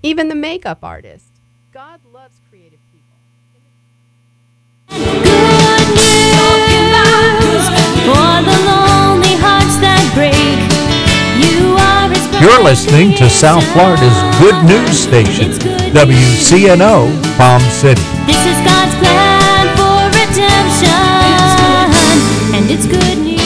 even the makeup artist. God loves creative people. Good news for the lonely hearts that break. You are His. You're listening to South Florida's Good News Station, WCNO, Palm City. This is God's plan for redemption, and it's good news.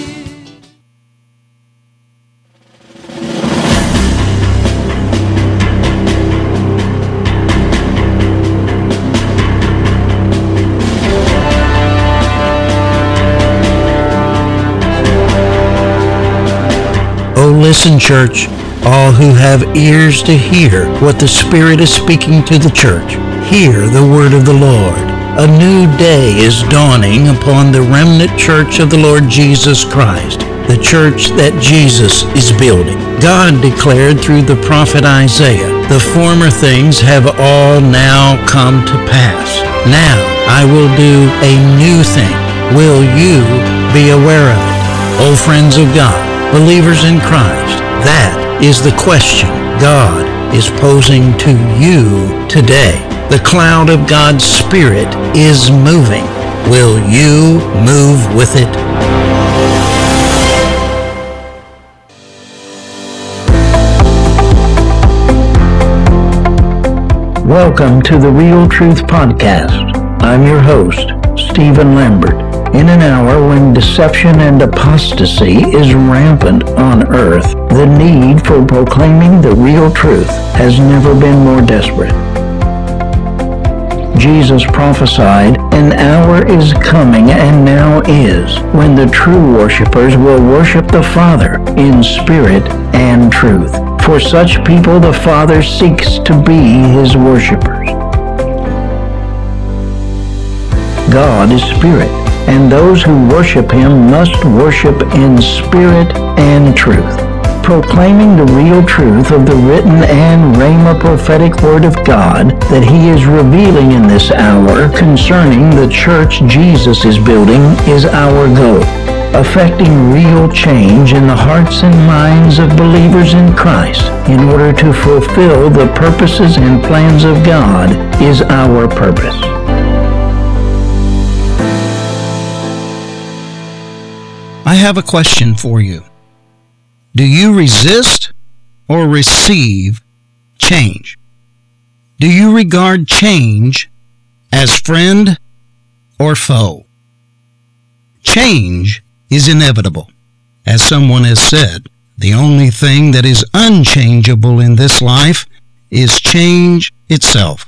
Oh, listen, church, all who have ears to hear what the Spirit is speaking to the church. Hear the word of the Lord. A new day is dawning upon the remnant church of the Lord Jesus Christ, the church that Jesus is building. God declared through the prophet Isaiah, "The former things have all now come to pass. Now I will do a new thing. Will you be aware of it?" Oh, friends of God, believers in Christ, that is the question God is posing to you today. The cloud of God's Spirit is moving. Will you move with it? Welcome to the Real Truth Podcast. I'm your host, Stephen Lambert. In an hour when deception and apostasy is rampant on earth, the need for proclaiming the real truth has never been more desperate. Jesus prophesied, "An hour is coming and now is, when the true worshipers will worship the Father in spirit and truth. For such people the Father seeks to be His worshipers." God is spirit, and those who worship Him must worship in spirit and truth. Proclaiming the real truth of the written and Rhema prophetic Word of God that He is revealing in this hour concerning the church Jesus is building is our goal. Affecting real change in the hearts and minds of believers in Christ in order to fulfill the purposes and plans of God is our purpose. I have a question for you. Do you resist or receive change? Do you regard change as friend or foe? Change is inevitable. As someone has said, the only thing that is unchangeable in this life is change itself.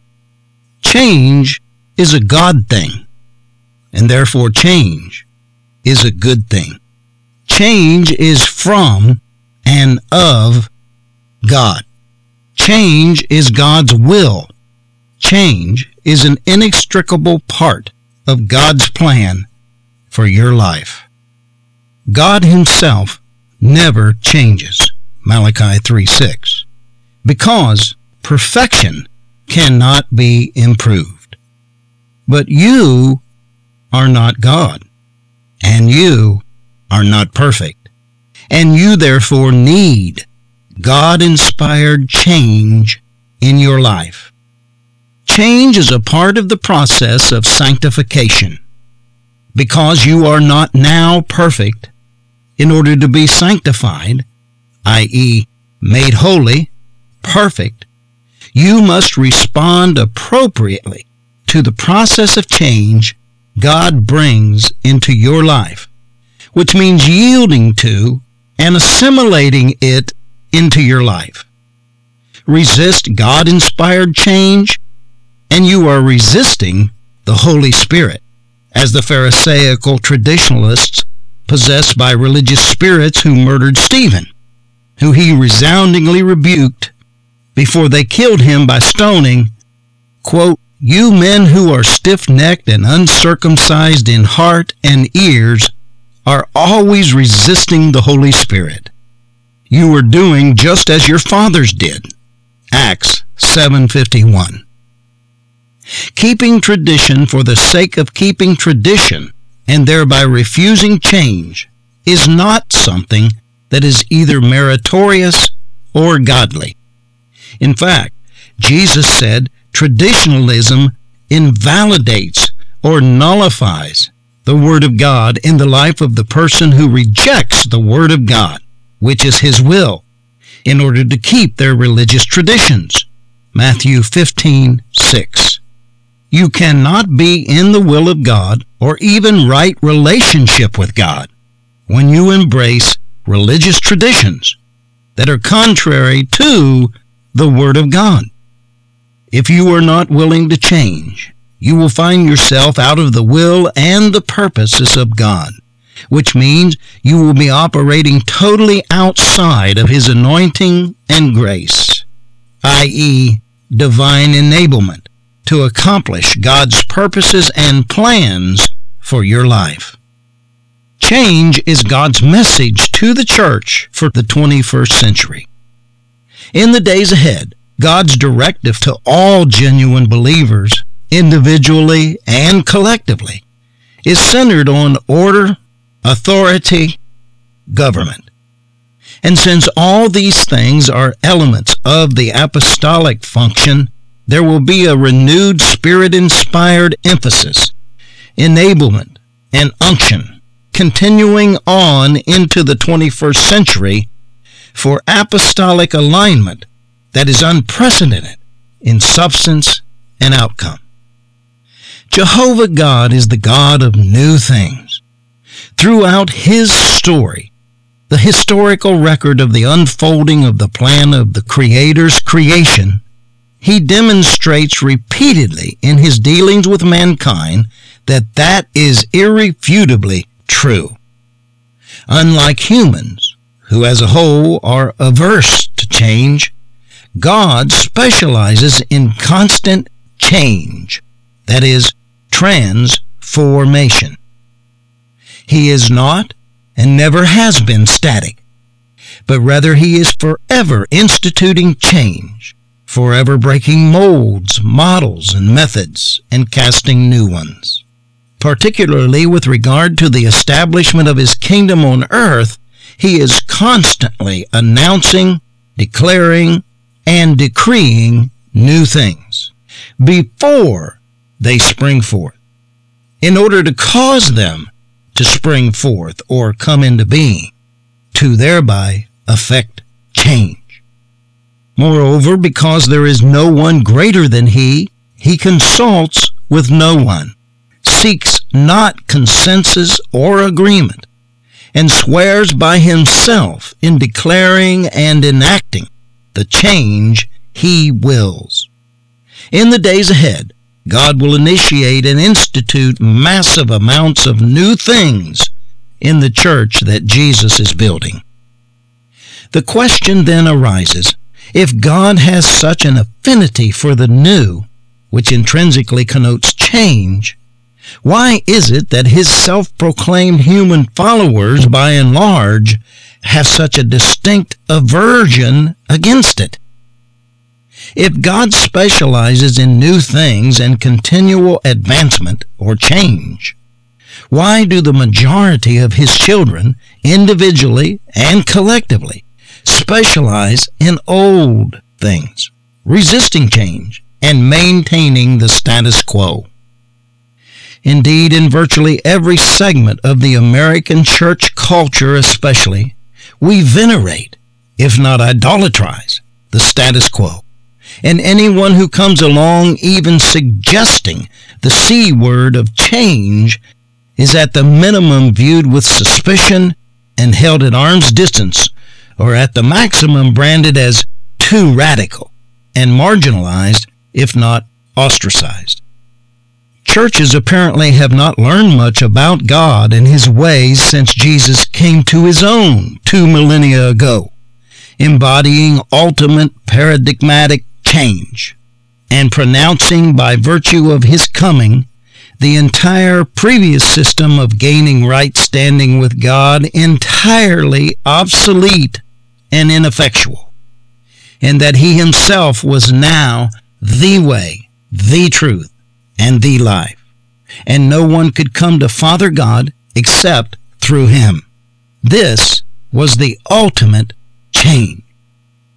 Change is a God thing, and therefore change is a good thing. Change is from and of God. Change is God's will. Change is an inextricable part of God's plan for your life. God Himself never changes, Malachi 3:6, because perfection cannot be improved. But you are not God, and you are not perfect, and you therefore need God-inspired change in your life. Change is a part of the process of sanctification. Because you are not now perfect, in order to be sanctified, i.e., made holy, perfect, you must respond appropriately to the process of change God brings into your life, which means yielding to and assimilating it into your life. Resist God-inspired change, and you are resisting the Holy Spirit, as the Pharisaical traditionalists possessed by religious spirits who murdered Stephen, who He resoundingly rebuked before they killed him by stoning, quote, "You men who are stiff-necked and uncircumcised in heart and ears are always resisting the Holy Spirit. You are doing just as your fathers did." Acts 7:51. Keeping tradition for the sake of keeping tradition and thereby refusing change is not something that is either meritorious or godly. In fact, Jesus said traditionalism invalidates or nullifies the Word of God in the life of the person who rejects the Word of God, which is His will, in order to keep their religious traditions. Matthew 15:6. You cannot be in the will of God or even right relationship with God when you embrace religious traditions that are contrary to the Word of God. If you are not willing to change, you will find yourself out of the will and the purposes of God, which means you will be operating totally outside of His anointing and grace, i.e., divine enablement to accomplish God's purposes and plans for your life. Change is God's message to the church for the 21st century. In the days ahead, God's directive to all genuine believers, individually and collectively, is centered on order, authority, government. And since all these things are elements of the apostolic function, there will be a renewed Spirit-inspired emphasis, enablement, and unction, continuing on into the 21st century for apostolic alignment that is unprecedented in substance and outcome. Jehovah God is the God of new things. Throughout His story, the historical record of the unfolding of the plan of the Creator's creation, He demonstrates repeatedly in His dealings with mankind that is irrefutably true. Unlike humans, who as a whole are averse to change, God specializes in constant change, that is, transformation. He is not and never has been static, but rather He is forever instituting change, forever breaking molds, models, and methods, and casting new ones. Particularly with regard to the establishment of His kingdom on earth, He is constantly announcing, declaring, and decreeing new things before they spring forth, in order to cause them to spring forth or come into being, to thereby effect change. Moreover, because there is no one greater than He consults with no one, seeks not consensus or agreement, and swears by Himself in declaring and enacting the change He wills. In the days ahead, God will initiate and institute massive amounts of new things in the church that Jesus is building. The question then arises, if God has such an affinity for the new, which intrinsically connotes change, why is it that His self-proclaimed human followers, by and large, have such a distinct aversion against it? If God specializes in new things and continual advancement or change, why do the majority of His children, individually and collectively, specialize in old things, resisting change and maintaining the status quo? Indeed, in virtually every segment of the American church culture especially, we venerate, if not idolatrize, the status quo. And anyone who comes along even suggesting the C word of change is at the minimum viewed with suspicion and held at arm's distance, or at the maximum branded as too radical and marginalized, if not ostracized. Churches apparently have not learned much about God and His ways since Jesus came to His own 2 millennia ago, embodying ultimate paradigmatic change and pronouncing by virtue of His coming the entire previous system of gaining right standing with God entirely obsolete and ineffectual, and that He Himself was now the way, the truth, and the life, and no one could come to Father God except through Him. This was the ultimate change.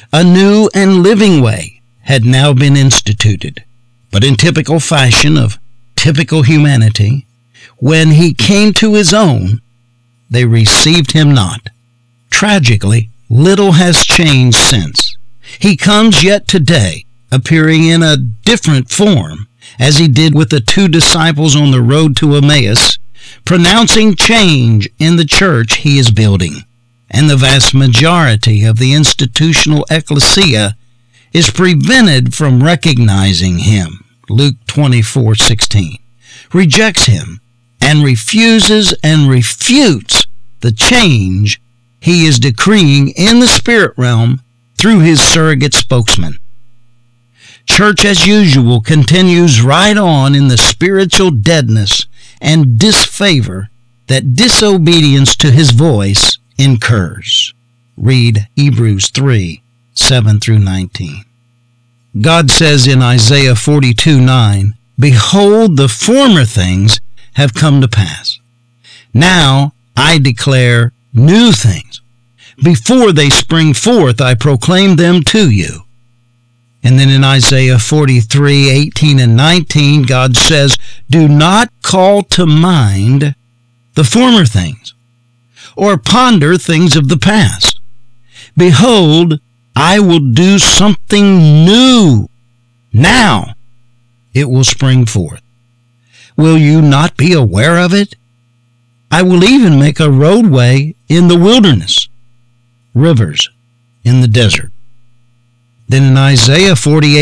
A new and living way had now been instituted. But in typical fashion of typical humanity, when he came to his own, they received him not. Tragically, little has changed since. He comes yet today, appearing in a different form, as he did with the 2 disciples on the road to Emmaus, pronouncing change in the church he is building. And the vast majority of the institutional ecclesia is prevented from recognizing him. Luke 24:16, rejects him and refuses and refutes the change he is decreeing in the spirit realm through his surrogate spokesman. Church as usual continues right on in the spiritual deadness and disfavor that disobedience to his voice incurs. Read Hebrews 3:7-19. God says in Isaiah 42:9, "Behold, the former things have come to pass. Now I declare new things. Before they spring forth, I proclaim them to you." And then in Isaiah 43:18-19, God says, "Do not call to mind the former things, or ponder things of the past. Behold, I will do something new. Now it will spring forth. Will you not be aware of it? I will even make a roadway in the wilderness, rivers in the desert." Then in Isaiah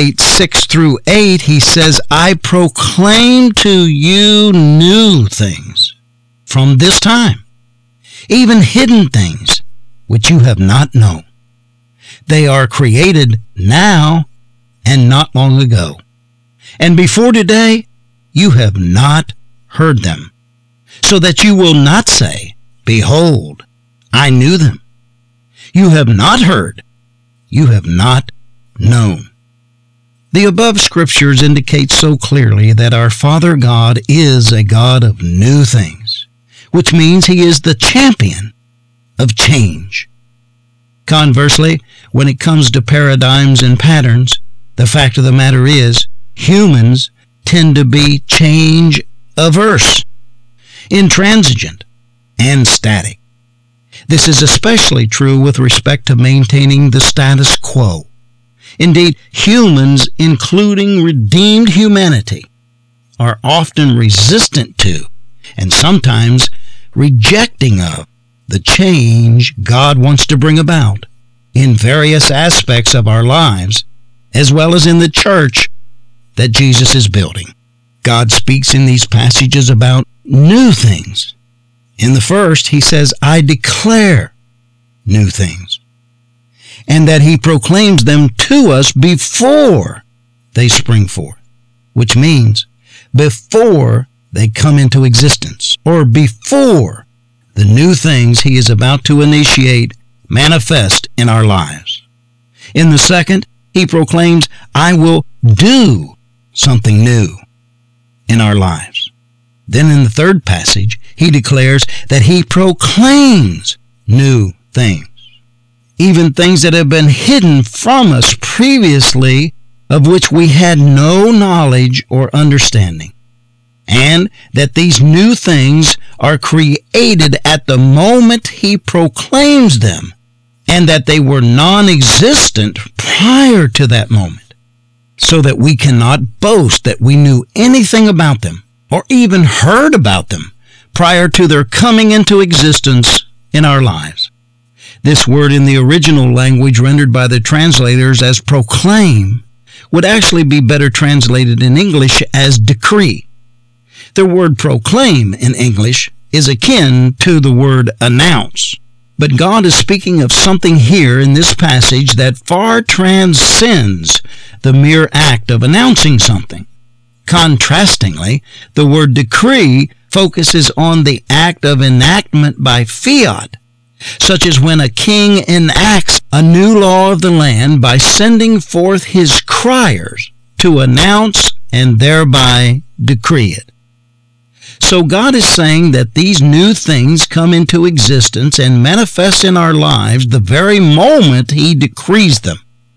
48:6-8, he says, "I proclaim to you new things from this time, even hidden things which you have not known. They are created now and not long ago. And before today, you have not heard them, so that you will not say, 'Behold, I knew them.' You have not heard, you have not known." The above scriptures indicate so clearly that our Father God is a God of new things, which means he is the champion of change. Conversely, when it comes to paradigms and patterns, the fact of the matter is, humans tend to be change averse, intransigent, and static. This is especially true with respect to maintaining the status quo. Indeed, humans, including redeemed humanity, are often resistant to, and sometimes rejecting of, the change God wants to bring about in various aspects of our lives, as well as in the church that Jesus is building. God speaks in these passages about new things. In the first, he says, "I declare new things," and that he proclaims them to us before they spring forth, which means before they come into existence, or before the new things he is about to initiate manifest in our lives. In the second, he proclaims, "I will do something new in our lives." Then in the third passage, he declares that he proclaims new things, even things that have been hidden from us previously, of which we had no knowledge or understanding, and that these new things are created at the moment he proclaims them, and that they were non-existent prior to that moment, so that we cannot boast that we knew anything about them or even heard about them prior to their coming into existence in our lives. This word in the original language rendered by the translators as proclaim would actually be better translated in English as decree. The word proclaim in English is akin to the word announce, but God is speaking of something here in this passage that far transcends the mere act of announcing something. Contrastingly, the word decree focuses on the act of enactment by fiat, such as when a king enacts a new law of the land by sending forth his criers to announce and thereby decree it. So God is saying that these new things come into existence and manifest in our lives the very moment he decrees them.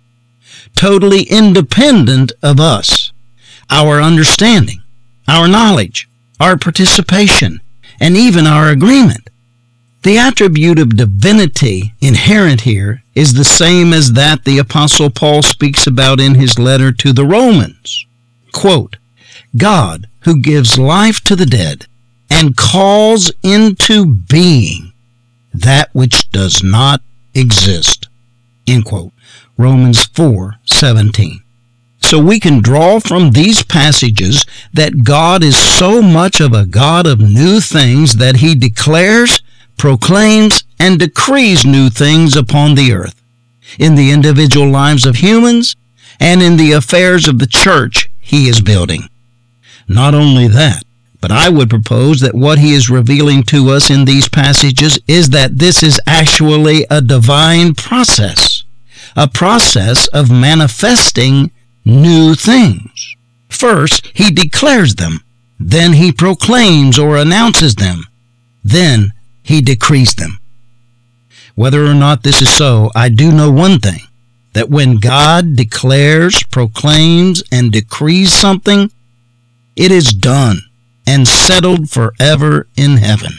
totally independent of us, our understanding, our knowledge, our participation, and even our agreement. The attribute of divinity inherent here is the same as that the Apostle Paul speaks about in his letter to the Romans. Quote, God who gives life to the dead and calls into being that which does not exist. End quote. Romans 4:17. So we can draw from these passages that God is so much of a God of new things that he declares, proclaims, and decrees new things upon the earth, in the individual lives of humans, and in the affairs of the church he is building. Not only that, but I would propose that what he is revealing to us in these passages is that this is actually a divine process, a process of manifesting new things. First, he declares them. Then he proclaims or announces them. Then he decrees them. Whether or not this is so, I do know one thing, that when God declares, proclaims, and decrees something, it is done and settled forever in heaven.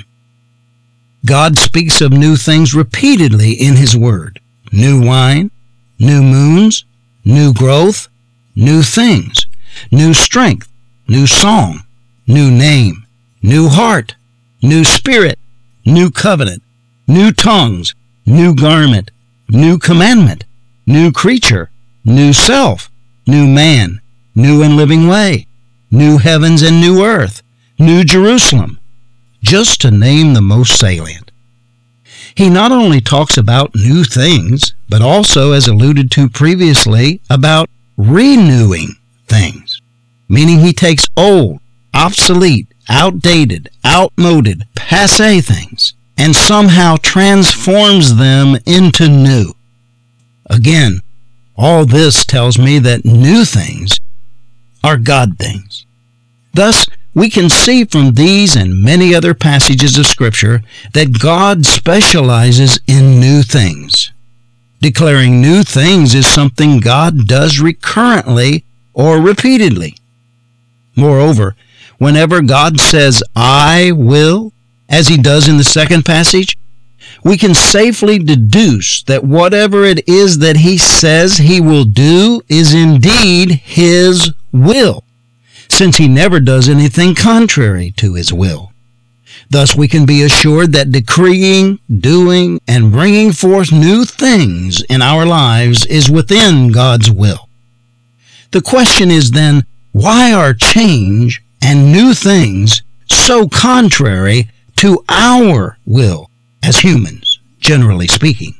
God speaks of new things repeatedly in his word. New wine, new moons, new growth, new things, new strength, new song, new name, new heart, new spirit, new covenant, new tongues, new garment, new commandment, new creature, new self, new man, new and living way, new heavens and new earth, new Jerusalem, just to name the most salient. He not only talks about new things, but also, as alluded to previously, about renewing things, meaning he takes old, obsolete, outdated, outmoded, passé things and somehow transforms them into new. Again, all this tells me that new things are God things. Thus, we can see from these and many other passages of Scripture that God specializes in new things. Declaring new things is something God does recurrently or repeatedly. Moreover, whenever God says, I will, as he does in the second passage, we can safely deduce that whatever it is that he says he will do is indeed his will, since he never does anything contrary to his will. Thus we can be assured that decreeing, doing, and bringing forth new things in our lives is within God's will. The question is then, why are change and new things so contrary to our will as humans, generally speaking?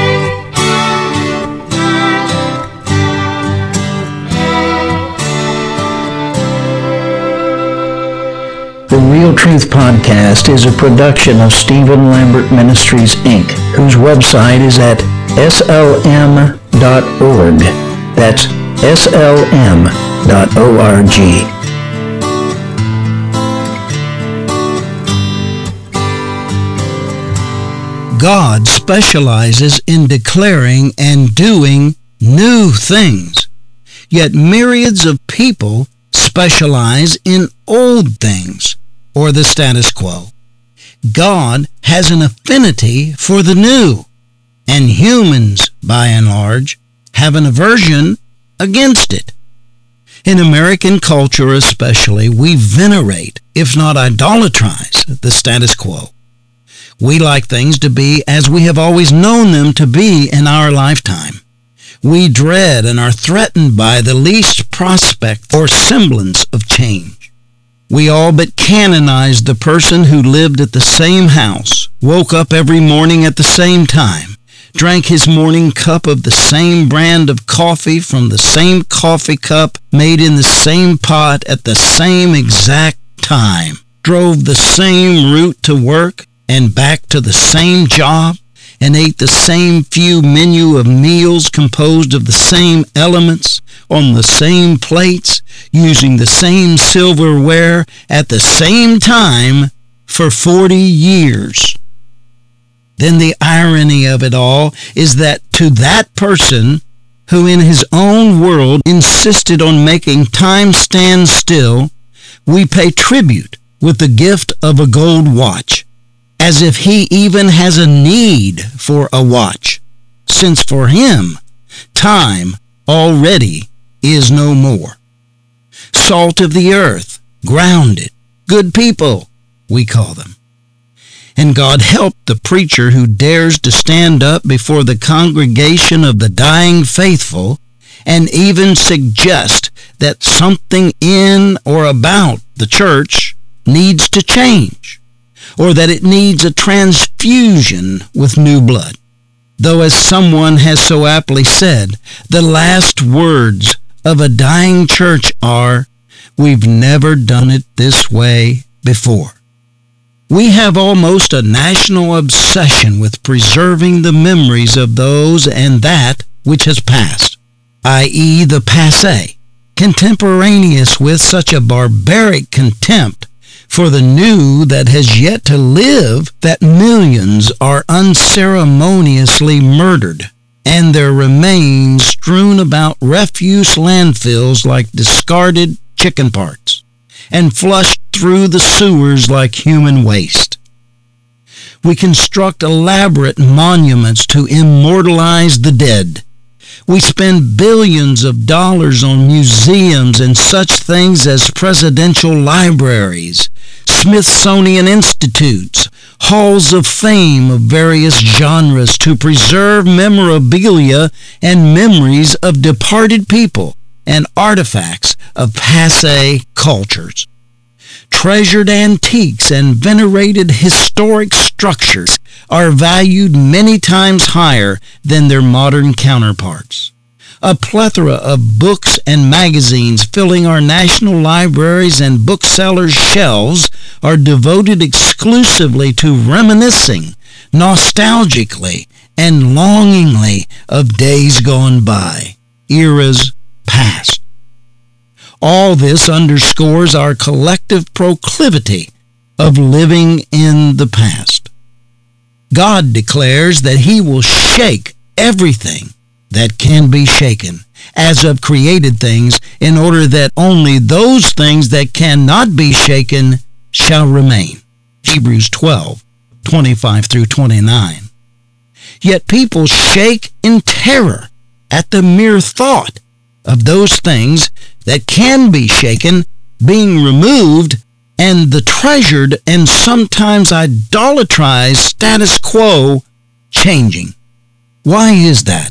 The Real Truth Podcast is a production of Stephen Lambert Ministries, Inc., whose website is at slm.org. That's slm.org. God specializes in declaring and doing new things, yet myriads of people specialize in old things, or the status quo. God has an affinity for the new, and humans, by and large, have an aversion against it. In American culture especially, we venerate, if not idolatrize, the status quo. We like things to be as we have always known them to be in our lifetime. We dread and are threatened by the least prospect or semblance of change. We all but canonized the person who lived at the same house, woke up every morning at the same time, drank his morning cup of the same brand of coffee from the same coffee cup made in the same pot at the same exact time, drove the same route to work and back to the same job, and ate the same few menu of meals composed of the same elements, on the same plates, using the same silverware at the same time for 40 years. Then the irony of it all is that to that person, who in his own world insisted on making time stand still, we pay tribute with the gift of a gold watch, as if he even has a need for a watch, since for him, time already is no more. Salt of the earth, grounded, good people, we call them. And God help the preacher who dares to stand up before the congregation of the dying faithful and even suggest that something in or about the church needs to change, or that it needs a transfusion with new blood. Though, as someone has so aptly said, the last words of a dying church are, "We've never done it this way before." We have almost a national obsession with preserving the memories of those and that which has passed, i.e. the passé, contemporaneous with such a barbaric contempt for the new that has yet to live that millions are unceremoniously murdered and their remains strewn about refuse landfills like discarded chicken parts and flushed through the sewers like human waste. We construct elaborate monuments to immortalize the dead. We spend billions of dollars on museums and such things as presidential libraries, Smithsonian institutes, halls of fame of various genres to preserve memorabilia and memories of departed people and artifacts of passé cultures. Treasured antiques and venerated historic structures are valued many times higher than their modern counterparts. A plethora of books and magazines filling our national libraries and booksellers' shelves are devoted exclusively to reminiscing nostalgically and longingly of days gone by, eras past. All this underscores our collective proclivity of living in the past. God declares that he will shake everything that can be shaken, as of created things, in order that only those things that cannot be shaken shall remain. Hebrews 12:25 through 29. Yet people shake in terror at the mere thought of those things that can be shaken being removed and the treasured and sometimes idolatrized status quo changing. Why is that?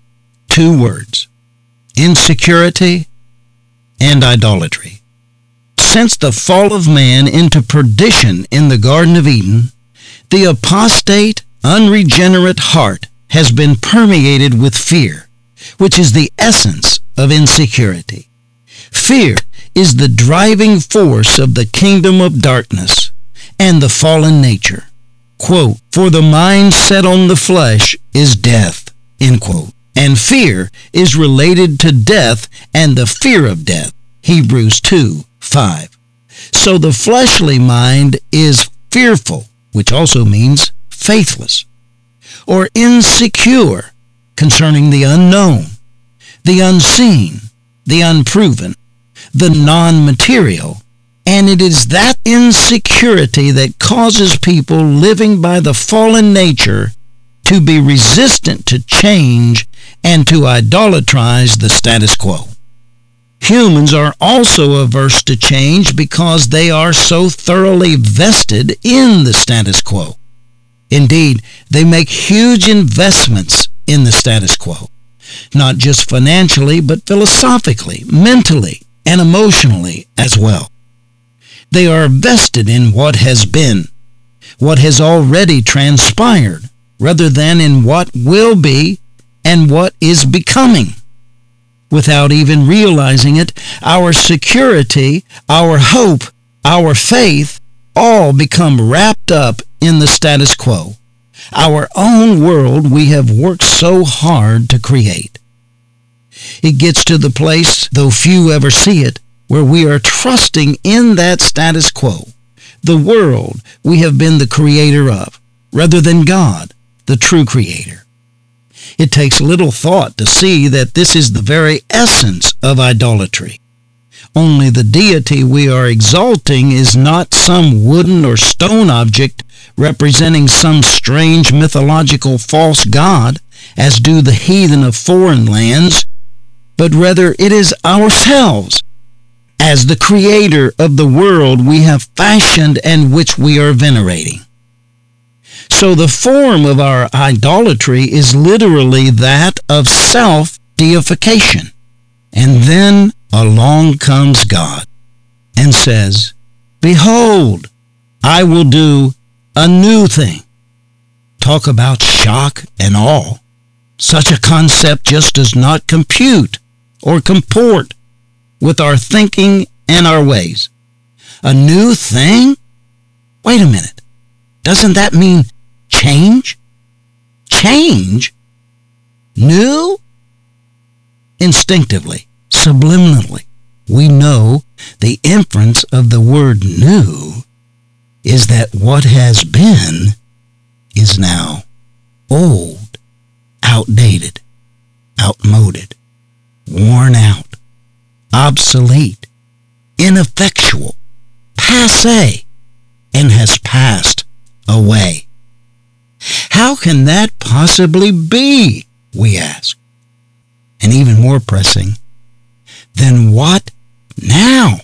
2 words: insecurity and idolatry. Since the fall of man into perdition in the Garden of Eden, the apostate, unregenerate heart has been permeated with fear, which is the essence of insecurity. Fear is the driving force of the kingdom of darkness and the fallen nature. Quote, "For the mind set on the flesh is death," end quote. And fear is related to death and the fear of death. Hebrews 2:5. So the fleshly mind is fearful, which also means faithless, or insecure concerning the unknown, the unseen, the unproven, the non-material, and it is that insecurity that causes people living by the fallen nature to be resistant to change and to idolatrize the status quo. Humans are also averse to change because they are so thoroughly vested in the status quo. Indeed, they make huge investments in the status quo, not just financially, but philosophically, mentally, and emotionally as well. They are vested in what has been, what has already transpired, rather than in what will be and what is becoming. Without even realizing it, our security, our hope, our faith all become wrapped up in the status quo, our own world we have worked so hard to create. It gets to the place, though few ever see it, where we are trusting in that status quo, the world we have been the creator of, rather than God, the true creator. It takes little thought to see that this is the very essence of idolatry. Only the deity we are exalting is not some wooden or stone object representing some strange mythological false god, as do the heathen of foreign lands, but rather it is ourselves, as the creator of the world we have fashioned and which we are venerating. So the form of our idolatry is literally that of self-deification. And then along comes God and says, "Behold, I will do a new thing." Talk about shock and awe. Such a concept just does not compute or comport with our thinking and our ways. A new thing? Wait a minute. Doesn't that mean change? Change? New? Instinctively, subliminally, we know the inference of the word new is that what has been is now old, outdated, outmoded, worn out, obsolete, ineffectual, passé, and has passed away. How can that possibly be, we ask? And even more pressing, then what now?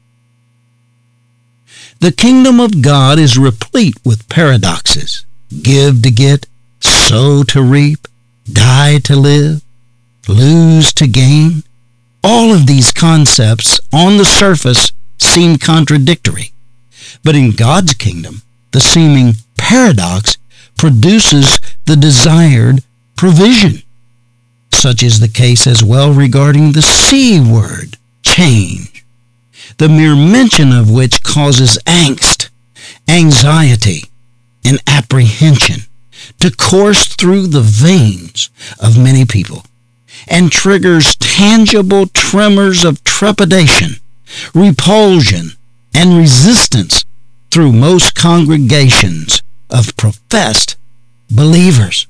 The kingdom of God is replete with paradoxes. Give to get, sow to reap, die to live, lose to gain. All of these concepts on the surface seem contradictory. But in God's kingdom, the seeming paradox produces the desired provision. Such is the case as well regarding the C word, change, the mere mention of which causes angst, anxiety, and apprehension to course through the veins of many people and triggers tangible tremors of trepidation, repulsion, and resistance through most congregations of professed believers.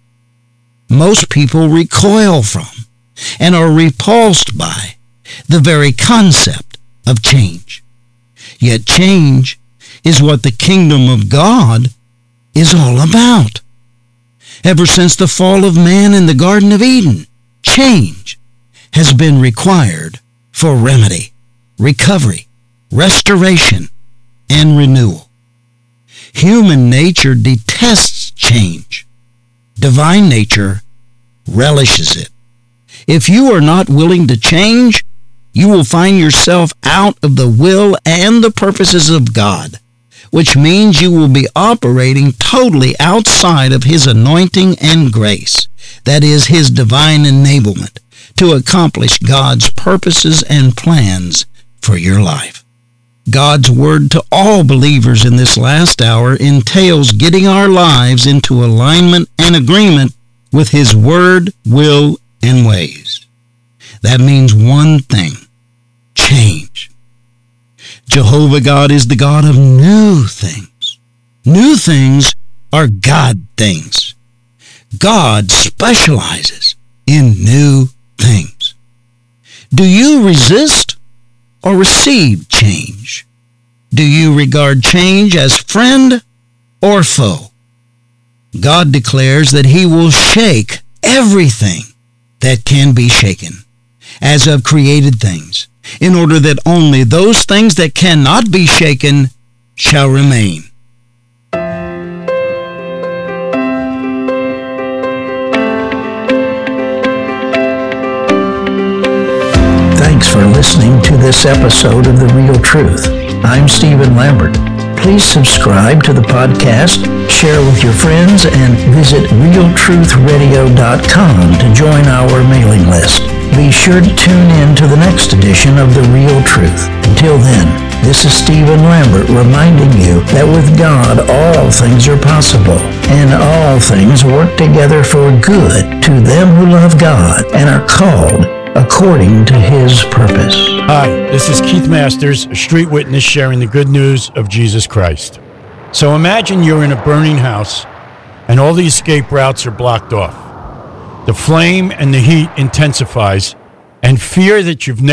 Most people recoil from and are repulsed by the very concept of change. Yet change is what the kingdom of God is all about. Ever since the fall of man in the Garden of Eden, change has been required for remedy, recovery, restoration, and renewal. Human nature detests change. Divine nature relishes it. If you are not willing to change, you will find yourself out of the will and the purposes of God, which means you will be operating totally outside of His anointing and grace, that is, His divine enablement to accomplish God's purposes and plans for your life. God's word to all believers in this last hour entails getting our lives into alignment and agreement with His word, will, and ways. That means one thing: change. Jehovah God is the God of new things. New things are God things. God specializes in new things. Do you resist or receive change? Do you regard change as friend or foe? God declares that He will shake everything that can be shaken, as of created things, in order that only those things that cannot be shaken shall remain. Thanks for listening to this episode of The Real Truth. I'm Stephen Lambert. Please subscribe to the podcast, share with your friends, and visit realtruthradio.com to join our mailing list. Be sure to tune in to the next edition of The Real Truth. Until then, this is Stephen Lambert reminding you that with God all things are possible, and all things work together for good to them who love God and are called according to His purpose. Hi, this is Keith Masters, a street witness sharing the good news of Jesus Christ. So imagine you're in a burning house and all the escape routes are blocked off. the flame and the heat intensifies, and fear that you've never